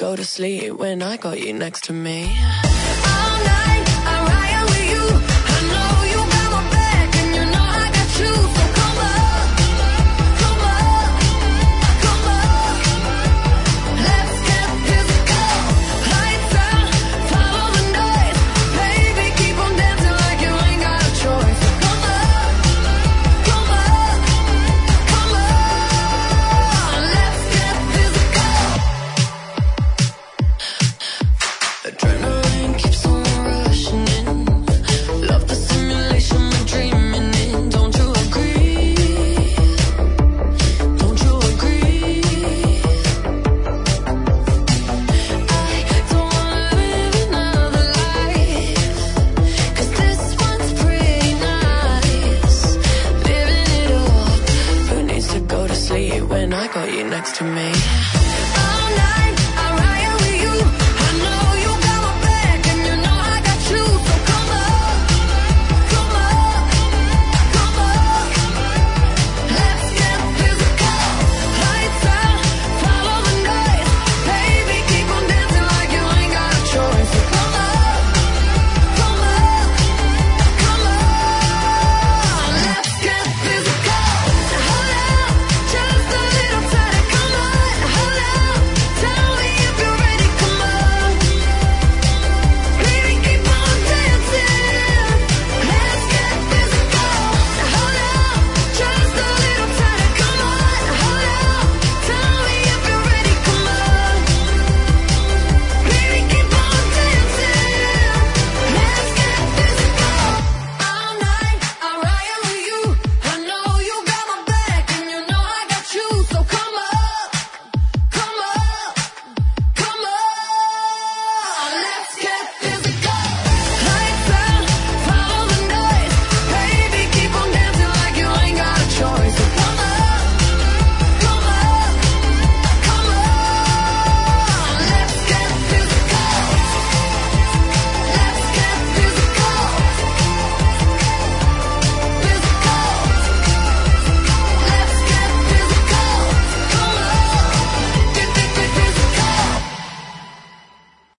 go to sleep when I got you next to me. All night, I ride with you. I know you got my back, and you know I got you. So come up, come up, come up. Let's get physical. Lights out, follow the noise. Baby, keep on dancing like you ain't got a choice. So come up, come up, come on. Let's get physical. Adrenaline keeps on rushing in. Love the simulation we're dreaming in. Don't you agree? Don't you agree? I don't wanna live another life, 'cause this one's pretty nice. Living it up. Who needs to go to sleep when I got you next to me?